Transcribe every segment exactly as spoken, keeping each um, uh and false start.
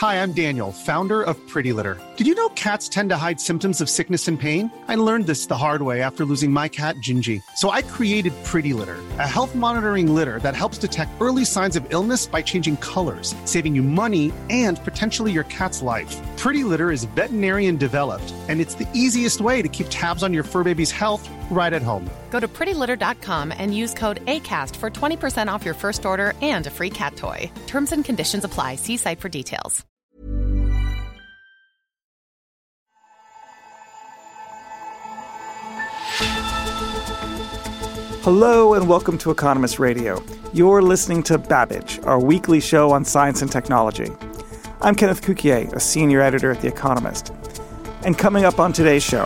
Hi, I'm Daniel, founder of Pretty Litter. Did you know cats tend to hide symptoms of sickness and pain? I learned this the hard way after losing my cat, Gingy. So I created Pretty Litter, a health monitoring litter that helps detect early signs of illness by changing colors, saving you money and potentially your cat's life. Pretty Litter is veterinarian developed, and it's the easiest way to keep tabs on your fur baby's health right at home. Go to pretty litter dot com and use code ACAST for twenty percent off your first order and a free cat toy. Terms and conditions apply. See site for details. Hello and welcome to Economist Radio. You're listening to Babbage, our weekly show on science and technology. I'm Kenneth Cukier, a senior editor at The Economist. And coming up on today's show,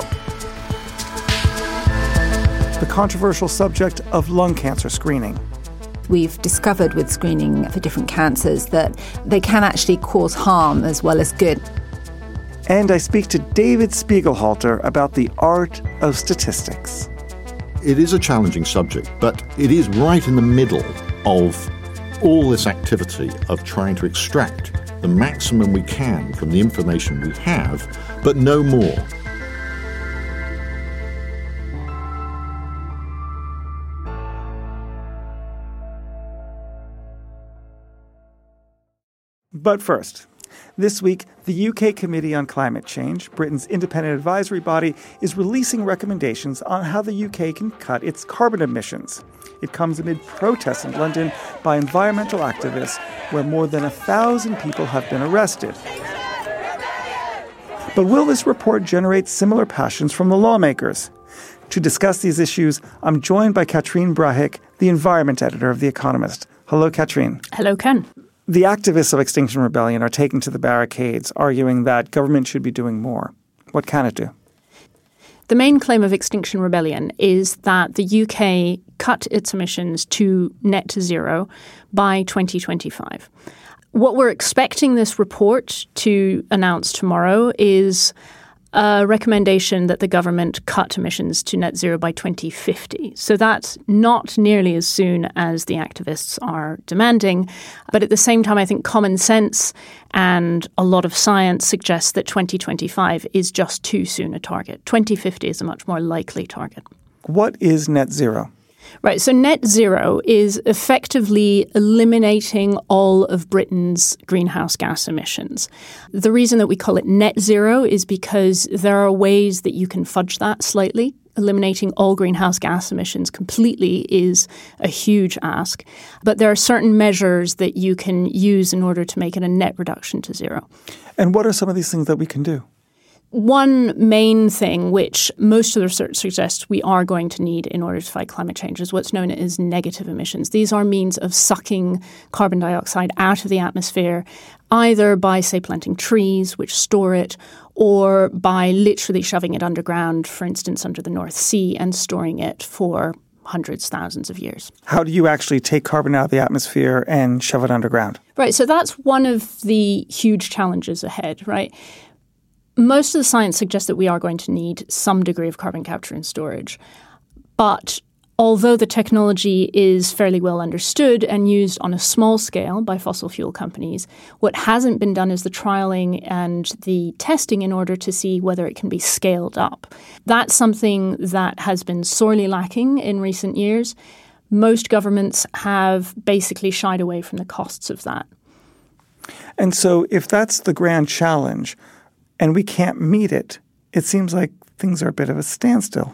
the controversial subject of lung cancer screening. We've discovered with screening for different cancers that they can actually cause harm as well as good. And I speak to David Spiegelhalter about the art of statistics. It is a challenging subject, but it is right in the middle of all this activity of trying to extract the maximum we can from the information we have, but no more. But first, this week, the U K Committee on Climate Change, Britain's independent advisory body, is releasing recommendations on how the U K can cut its carbon emissions. It comes amid protests in London by environmental activists, where more than a thousand people have been arrested. But will this report generate similar passions from the lawmakers? To discuss these issues, I'm joined by Katrine Brahik, the environment editor of The Economist. Hello, Katrine. Hello, Ken. The activists of Extinction Rebellion are taking to the barricades, arguing that government should be doing more. What can it do? The main claim of Extinction Rebellion is that the U K cut its emissions to net zero by twenty twenty-five. What we're expecting this report to announce tomorrow is a recommendation that the government cut emissions to net zero by twenty fifty. So that's not nearly as soon as the activists are demanding. But at the same time, I think common sense and a lot of science suggests that twenty twenty-five is just too soon a target. twenty fifty is a much more likely target. What is net zero? Right. So net zero is effectively eliminating all of Britain's greenhouse gas emissions. The reason that we call it net zero is because there are ways that you can fudge that slightly. Eliminating all greenhouse gas emissions completely is a huge ask. But there are certain measures that you can use in order to make it a net reduction to zero. And what are some of these things that we can do? One main thing which most of the research suggests we are going to need in order to fight climate change is what's known as negative emissions. These are means of sucking carbon dioxide out of the atmosphere, either by, say, planting trees, which store it, or by literally shoving it underground, for instance, under the North Sea, and storing it for hundreds, thousands of years. How do you actually take carbon out of the atmosphere and shove it underground? Right. So that's one of the huge challenges ahead, right? Most of the science suggests that we are going to need some degree of carbon capture and storage. But although the technology is fairly well understood and used on a small scale by fossil fuel companies, what hasn't been done is the trialing and the testing in order to see whether it can be scaled up. That's something that has been sorely lacking in recent years. Most governments have basically shied away from the costs of that. And so if that's the grand challenge, and we can't meet it, it seems like things are a bit of a standstill.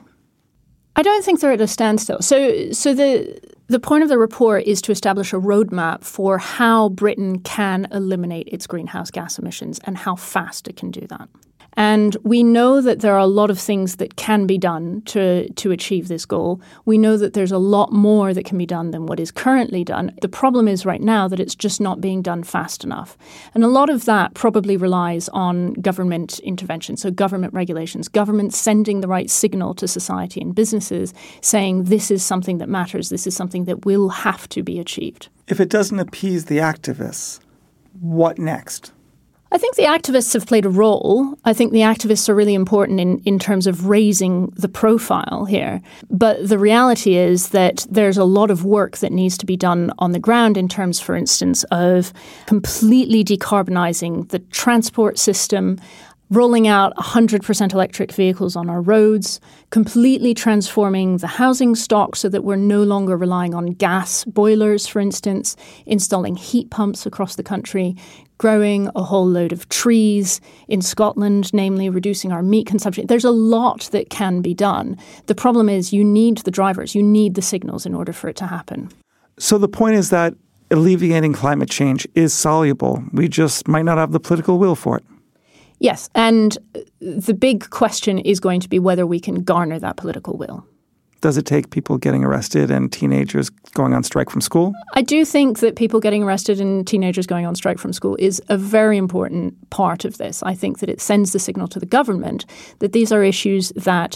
I don't think they're at a standstill. So so the the point of the report is to establish a roadmap for how Britain can eliminate its greenhouse gas emissions and how fast it can do that. And we know that there are a lot of things that can be done to, to achieve this goal. We know that there's a lot more that can be done than what is currently done. The problem is right now that it's just not being done fast enough. And a lot of that probably relies on government intervention, so government regulations, government sending the right signal to society and businesses saying this is something that matters, this is something that will have to be achieved. If it doesn't appease the activists, what next? I think the activists have played a role. I think the activists are really important in, in terms of raising the profile here. But the reality is that there's a lot of work that needs to be done on the ground in terms, for instance, of completely decarbonising the transport system, rolling out one hundred percent electric vehicles on our roads, completely transforming the housing stock so that we're no longer relying on gas boilers, for instance, installing heat pumps across the country, growing a whole load of trees in Scotland, namely reducing our meat consumption. There's a lot that can be done. The problem is you need the drivers, you need the signals in order for it to happen. So the point is that alleviating climate change is soluble. We just might not have the political will for it. Yes, and the big question is going to be whether we can garner that political will. Does it take people getting arrested and teenagers going on strike from school? I do think that people getting arrested and teenagers going on strike from school is a very important part of this. I think that it sends the signal to the government that these are issues that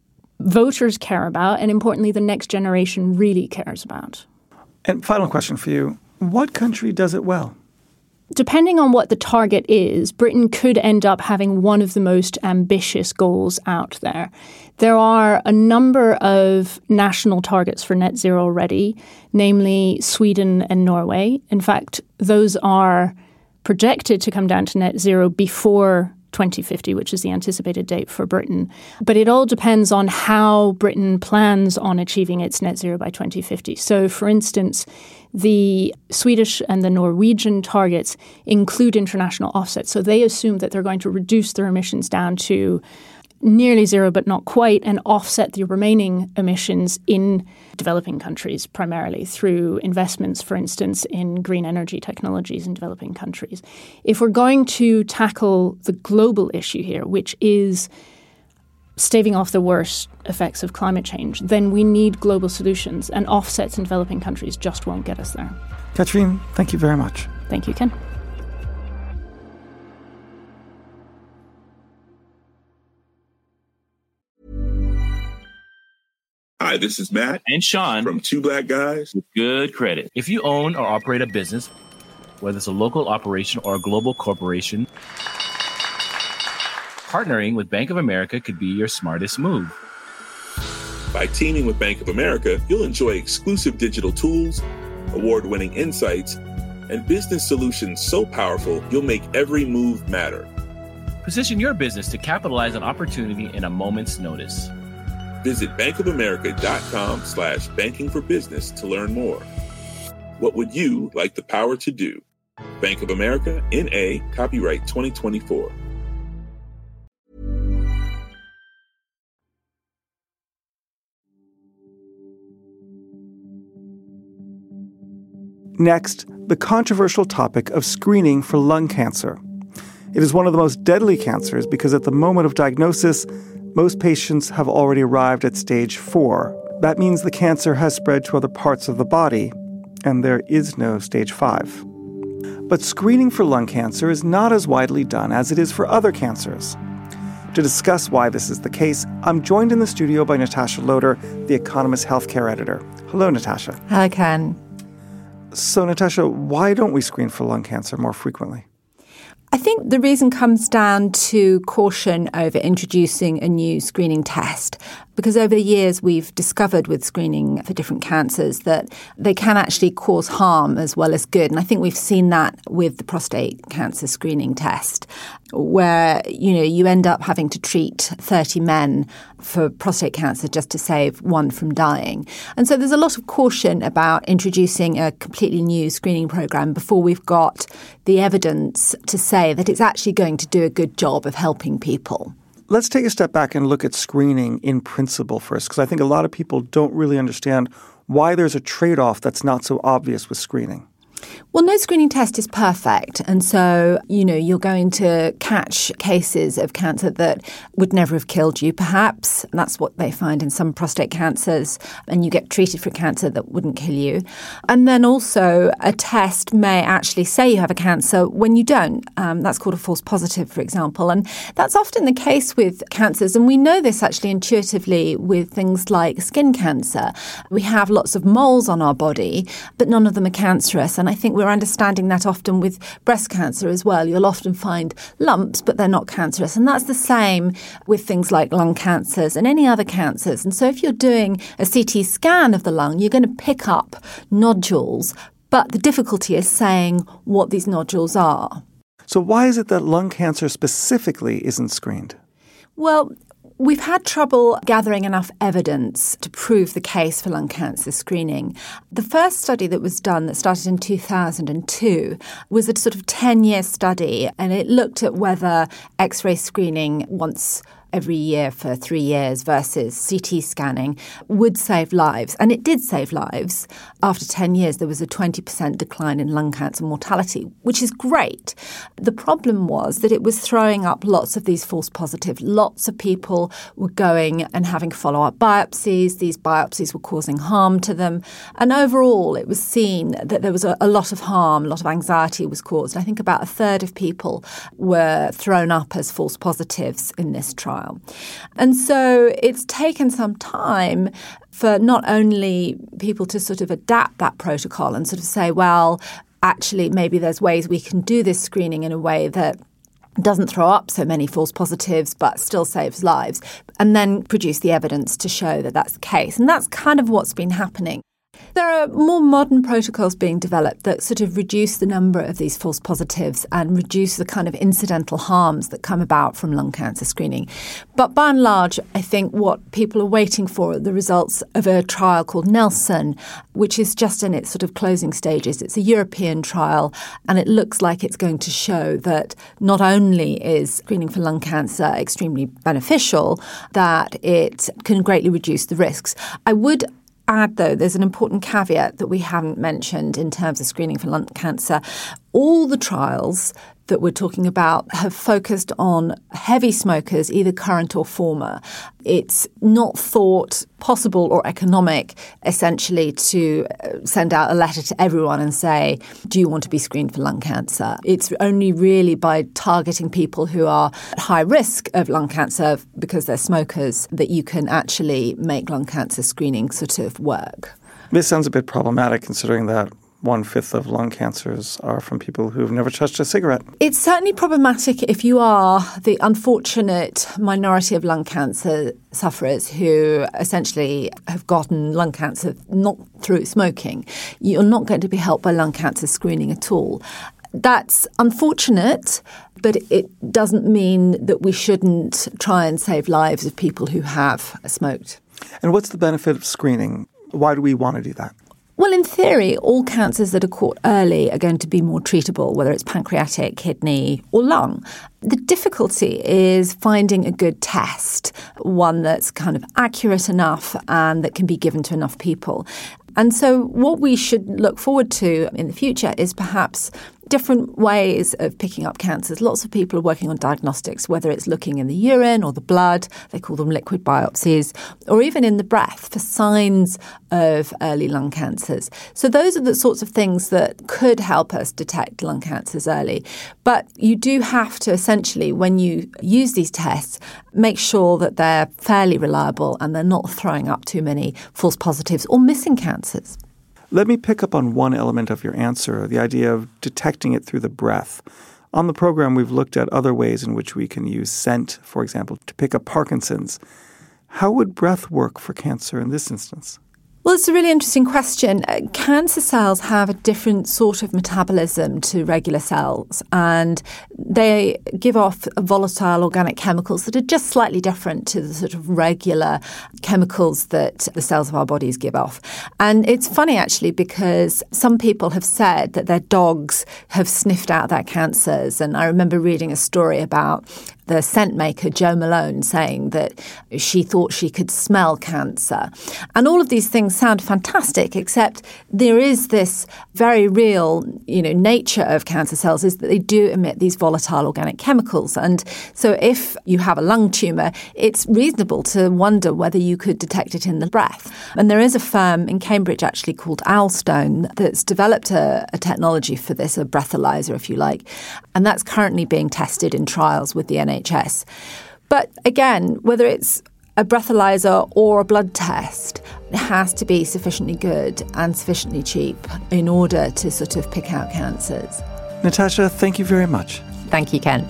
voters care about and, importantly, the next generation really cares about. And final question for you. What country does it well? Depending on what the target is, Britain could end up having one of the most ambitious goals out there. There are a number of national targets for net zero already, namely Sweden and Norway. In fact, those are projected to come down to net zero before twenty fifty, which is the anticipated date for Britain. But it all depends on how Britain plans on achieving its net zero by twenty fifty. So, for instance, the Swedish and the Norwegian targets include international offsets. So they assume that they're going to reduce their emissions down to nearly zero, but not quite, and offset the remaining emissions in developing countries, primarily through investments, for instance, in green energy technologies in developing countries. If we're going to tackle the global issue here, which is staving off the worst effects of climate change, then we need global solutions, and offsets in developing countries just won't get us there. Catherine, thank you very much. Thank you, Ken. Hi, this is Matt and Sean from Two Black Guys with Good Credit. If you own or operate a business, whether it's a local operation or a global corporation, partnering with Bank of America could be your smartest move. By teaming with Bank of America, you'll enjoy exclusive digital tools, award-winning insights, and business solutions so powerful you'll make every move matter. Position your business to capitalize on opportunity in a moment's notice. Visit bankofamerica.com slash banking for business to learn more. What would you like the power to do? Bank of America, N A, copyright twenty twenty-four. Next, the controversial topic of screening for lung cancer. It is one of the most deadly cancers because at the moment of diagnosis, most patients have already arrived at stage four. That means the cancer has spread to other parts of the body, and there is no stage five. But screening for lung cancer is not as widely done as it is for other cancers. To discuss why this is the case, I'm joined in the studio by Natasha Loder, The Economist healthcare editor. Hello, Natasha. Hi, Ken. So, Natasha, why don't we screen for lung cancer more frequently? I think the reason comes down to caution over introducing a new screening test, because over the years we've discovered with screening for different cancers that they can actually cause harm as well as good. And I think we've seen that with the prostate cancer screening test, where, you know, you end up having to treat thirty men for prostate cancer just to save one from dying. And so there's a lot of caution about introducing a completely new screening program before we've got the evidence to say that it's actually going to do a good job of helping people. Let's take a step back and look at screening in principle first, because I think a lot of people don't really understand why there's a trade-off that's not so obvious with screening. Well, no screening test is perfect. And so, you know, you're going to catch cases of cancer that would never have killed you, perhaps. And that's what they find in some prostate cancers. And you get treated for cancer that wouldn't kill you. And then also a test may actually say you have a cancer when you don't. Um, that's called a false positive, for example. And that's often the case with cancers. And we know this actually intuitively with things like skin cancer. We have lots of moles on our body, but none of them are cancerous. And I I think we're understanding that often with breast cancer as well. You'll often find lumps, but they're not cancerous. And that's the same with things like lung cancers and any other cancers. And so if you're doing a C T scan of the lung, you're going to pick up nodules. But the difficulty is saying what these nodules are. So why is it that lung cancer specifically isn't screened? Well, we've had trouble gathering enough evidence to prove the case for lung cancer screening. The first study that was done, that started in two thousand two, was a sort of ten-year study, and it looked at whether X-ray screening once every year for three years versus C T scanning would save lives. And it did save lives. After ten years, there was a twenty percent decline in lung cancer mortality, which is great. The problem was that it was throwing up lots of these false positives. Lots of people were going and having follow-up biopsies. These biopsies were causing harm to them. And overall, it was seen that there was a, a lot of harm, a lot of anxiety was caused. I think about a third of people were thrown up as false positives in this trial. And so it's taken some time for not only people to sort of adapt that protocol and sort of say, well, actually, maybe there's ways we can do this screening in a way that doesn't throw up so many false positives but still saves lives, and then produce the evidence to show that that's the case. And that's kind of what's been happening. There are more modern protocols being developed that sort of reduce the number of these false positives and reduce the kind of incidental harms that come about from lung cancer screening. But by and large, I think what people are waiting for are the results of a trial called Nelson, which is just in its sort of closing stages. It's a European trial, and it looks like it's going to show that not only is screening for lung cancer extremely beneficial, that it can greatly reduce the risks. I would add, though, there's an important caveat that we haven't mentioned in terms of screening for lung cancer. All the trials that we're talking about have focused on heavy smokers, either current or former. It's not thought possible or economic, essentially, to send out a letter to everyone and say, do you want to be screened for lung cancer? It's only really by targeting people who are at high risk of lung cancer because they're smokers that you can actually make lung cancer screening sort of work. This sounds a bit problematic considering that one-fifth of lung cancers are from people who've never touched a cigarette. It's certainly problematic if you are the unfortunate minority of lung cancer sufferers who essentially have gotten lung cancer not through smoking. You're not going to be helped by lung cancer screening at all. That's unfortunate, but it doesn't mean that we shouldn't try and save lives of people who have smoked. And what's the benefit of screening? Why do we want to do that? Well, in theory, all cancers that are caught early are going to be more treatable, whether it's pancreatic, kidney or lung. The difficulty is finding a good test, one that's kind of accurate enough and that can be given to enough people. And so what we should look forward to in the future is perhaps different ways of picking up cancers. Lots of people are working on diagnostics, whether it's looking in the urine or the blood, they call them liquid biopsies, or even in the breath for signs of early lung cancers. So those are the sorts of things that could help us detect lung cancers early. But you do have to essentially, when you use these tests, make sure that they're fairly reliable and they're not throwing up too many false positives or missing cancers. Let me pick up on one element of your answer, the idea of detecting it through the breath. On the program, we've looked at other ways in which we can use scent, for example, to pick up Parkinson's. How would breath work for cancer in this instance? Well, it's a really interesting question. Uh, cancer cells have a different sort of metabolism to regular cells, and they give off volatile organic chemicals that are just slightly different to the sort of regular chemicals that the cells of our bodies give off. And it's funny, actually, because some people have said that their dogs have sniffed out their cancers. And I remember reading a story about the scent maker, Jo Malone, saying that she thought she could smell cancer. And all of these things sound fantastic, except there is this very real, you know, nature of cancer cells is that they do emit these volatile organic chemicals. And so if you have a lung tumour, it's reasonable to wonder whether you could detect it in the breath. And there is a firm in Cambridge actually called Owlstone that's developed a, a technology for this, a breathalyzer, if you like. And that's currently being tested in trials with the N H S. But again, whether it's a breathalyzer or a blood test has to be sufficiently good and sufficiently cheap in order to sort of pick out cancers. Natasha, thank you very much. Thank you, Ken.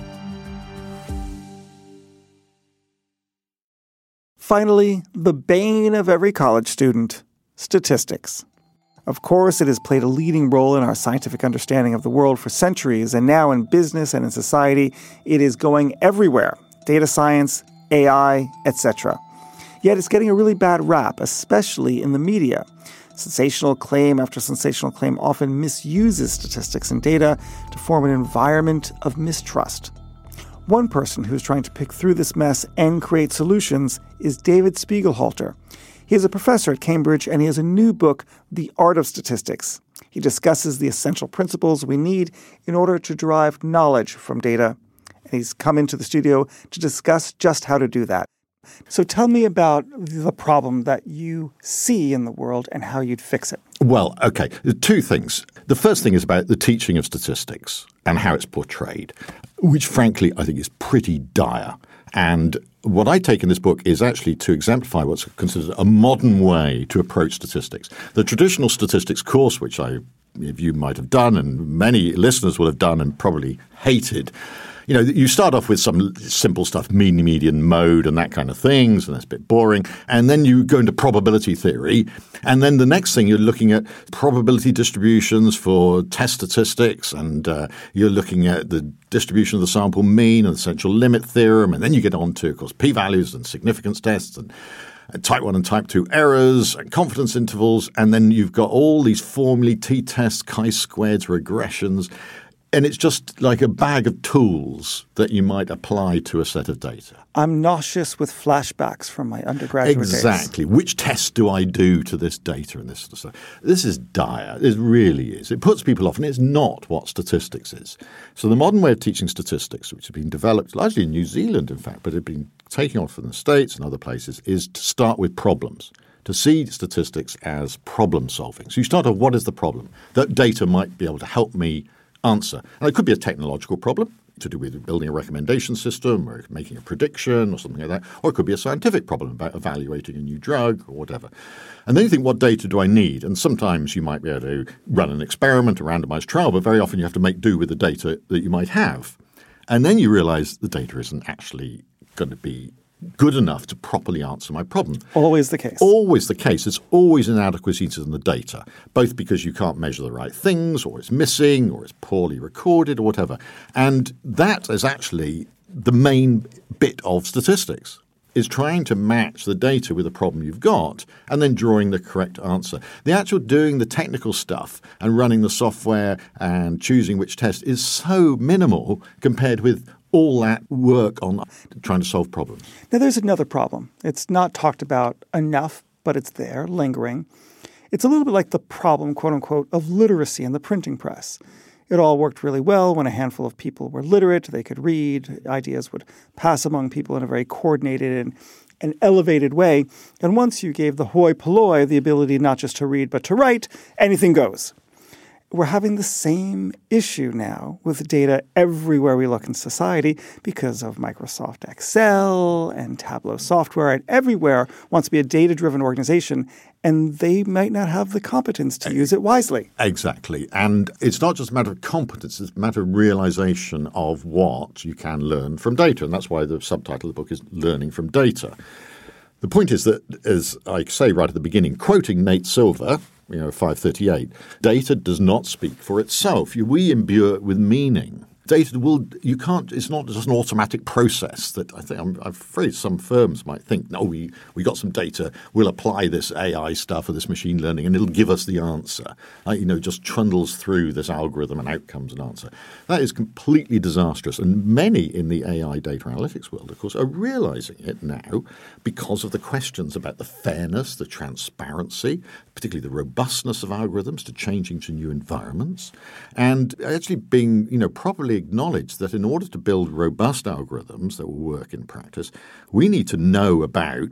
Finally, the bane of every college student, statistics. Of course, it has played a leading role in our scientific understanding of the world for centuries, and now in business and in society, it is going everywhere. Data science, A I, et cetera. Yet it's getting a really bad rap, especially in the media. Sensational claim after sensational claim often misuses statistics and data to form an environment of mistrust. One person who's trying to pick through this mess and create solutions is David Spiegelhalter. He is a professor at Cambridge, and he has a new book, The Art of Statistics. He discusses the essential principles we need in order to derive knowledge from data. And he's come into the studio to discuss just how to do that. So tell me about the problem that you see in the world and how you'd fix it. Well, okay, two things. The first thing is about the teaching of statistics and how it's portrayed, which frankly I think is pretty dire. And what I take in this book is actually to exemplify what's considered a modern way to approach statistics. The traditional statistics course, which I, if you might have done and many listeners will have done and probably hated, you know, you start off with some simple stuff, mean, median, mode, and that kind of things, and that's a bit boring. And then you go into probability theory. And then the next thing, you're looking at probability distributions for test statistics, and uh, you're looking at the distribution of the sample mean and the central limit theorem. And then you get on to, of course, p-values and significance tests and type one and type two errors and confidence intervals. And then you've got all these formulae, t-tests, chi-squareds, regressions. And it's just like a bag of tools that you might apply to a set of data. I'm nauseous with flashbacks from my undergraduate exactly. days. Exactly. Which tests do I do to this data and this sort of stuff? This is dire. It really is. It puts people off, and it's not what statistics is. So the modern way of teaching statistics, which has been developed largely in New Zealand, in fact, but has been taking off in the States and other places, is to start with problems. To see statistics as problem solving. So you start off, what is the problem? That data might be able to help me answer. And it could be a technological problem to do with building a recommendation system or making a prediction or something like that. Or it could be a scientific problem about evaluating a new drug or whatever. And then you think, what data do I need? And sometimes you might be able to run an experiment, a randomized trial, but very often you have to make do with the data that you might have. And then you realize the data isn't actually going to be good enough to properly answer my problem. Always the case. Always the case. It's always inadequacies in the data, both because you can't measure the right things, or it's missing, or it's poorly recorded, or whatever. And that is actually the main bit of statistics, is trying to match the data with the problem you've got and then drawing the correct answer. The actual doing the technical stuff and running the software and choosing which test is so minimal compared with all that work on trying to solve problems. Now, there's another problem. It's not talked about enough, but it's there, lingering. It's a little bit like the problem, quote unquote, of literacy in the printing press. It all worked really well when a handful of people were literate. They could read. Ideas would pass among people in a very coordinated and, and elevated way. And once you gave the hoi polloi the ability not just to read but to write, anything goes. We're having the same issue now with data everywhere we look in society because of Microsoft Excel and Tableau software, and everywhere wants to be a data-driven organization, and they might not have the competence to use it wisely. Exactly. And it's not just a matter of competence, it's a matter of realization of what you can learn from data. And that's why the subtitle of the book is Learning from Data. The point is that, as I say right at the beginning, quoting Nate Silver, you know, five thirty-eight, data does not speak for itself. We imbue it with meaning. Data will – you can't – it's not just an automatic process that I think – I'm afraid some firms might think, no, we, we got some data, we'll apply this A I stuff or this machine learning and it'll give us the answer. Uh, you know, just trundles through this algorithm and out comes an answer. That is completely disastrous. And many in the A I data analytics world, of course, are realizing it now because of the questions about the fairness, the transparency, particularly the robustness of algorithms to changing to new environments, and actually being, you know, properly acknowledge that in order to build robust algorithms that will work in practice, we need to know about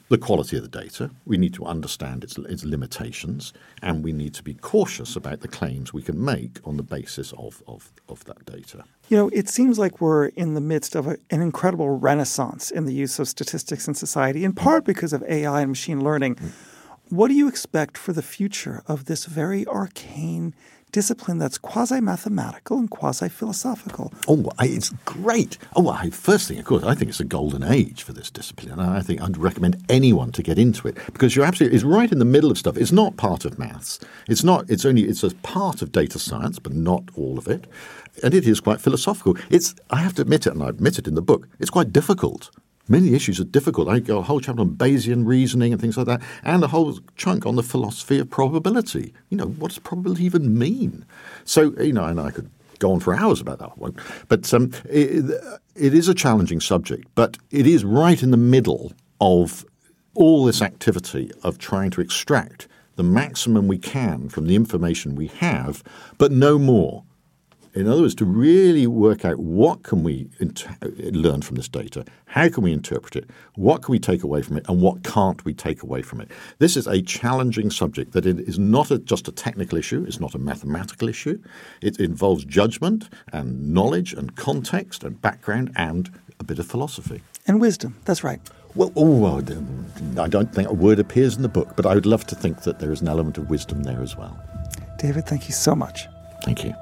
the quality of the data. We need to understand its, its limitations, and we need to be cautious about the claims we can make on the basis of, of, of that data. You know, it seems like we're in the midst of a, an incredible renaissance in the use of statistics in society, in part because of A I and machine learning. Mm. What do you expect for the future of this very arcane discipline that's quasi-mathematical and quasi-philosophical? Oh, it's great. Oh, I, first thing, of course, I think it's a golden age for this discipline. And I think I'd recommend anyone to get into it because you're absolutely, it's right in the middle of stuff. It's not part of maths. It's not, it's only, it's a part of data science, but not all of it. And it is quite philosophical. It's, I have to admit it, and I admit it in the book, it's quite difficult. Many issues are difficult. I got a whole chapter on Bayesian reasoning and things like that, and a whole chunk on the philosophy of probability. You know, what does probability even mean? So, you know, and I could go on for hours about that one. But um, it, it is a challenging subject, but it is right in the middle of all this activity of trying to extract the maximum we can from the information we have, but no more. In other words, to really work out what can we inter- learn from this data, how can we interpret it, what can we take away from it, and what can't we take away from it. This is a challenging subject that it is not a, just a technical issue, it's not a mathematical issue. It involves judgment and knowledge and context and background and a bit of philosophy. And wisdom, that's right. Well, oh, I don't think a word appears in the book, but I would love to think that there is an element of wisdom there as well. David, thank you so much. Thank you.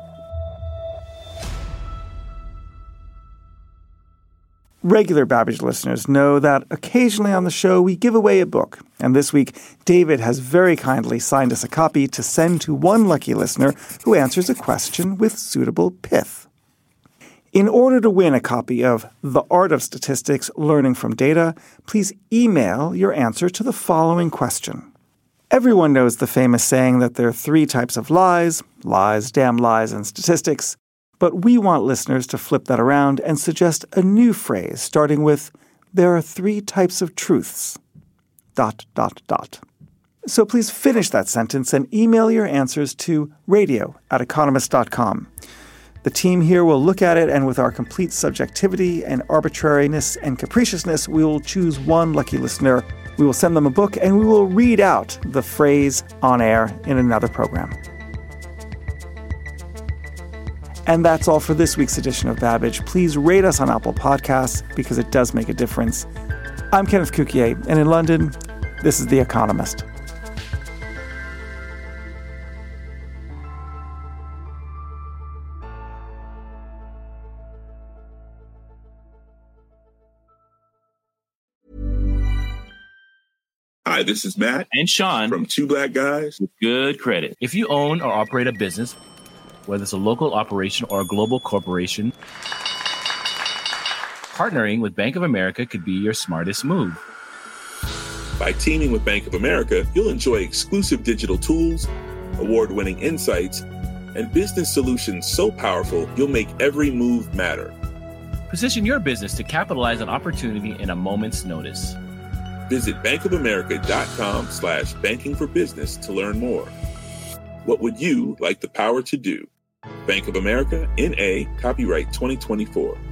Regular Babbage listeners know that occasionally on the show we give away a book. And this week, David has very kindly signed us a copy to send to one lucky listener who answers a question with suitable pith. In order to win a copy of The Art of Statistics, Learning from Data, please email your answer to the following question. Everyone knows the famous saying that there are three types of lies, lies, damn lies, and statistics. But we want listeners to flip that around and suggest a new phrase starting with, there are three types of truths, dot, dot, dot. So please finish that sentence and email your answers to radio at economist dot com. The team here will look at it, and with our complete subjectivity and arbitrariness and capriciousness, we will choose one lucky listener. We will send them a book, and we will read out the phrase on air in another program. And that's all for this week's edition of Babbage. Please rate us on Apple Podcasts because it does make a difference. I'm Kenneth Cukier, and in London, this is The Economist. Hi, this is Matt and Sean from Two Black Guys with Good Credit. If you own or operate a business, whether it's a local operation or a global corporation, partnering with Bank of America could be your smartest move. By teaming with Bank of America, you'll enjoy exclusive digital tools, award-winning insights, and business solutions so powerful you'll make every move matter. Position your business to capitalize on opportunity in a moment's notice. Visit bankofamerica.com slash banking for business to learn more. What would you like the power to do? Bank of America, N A, copyright twenty twenty-four.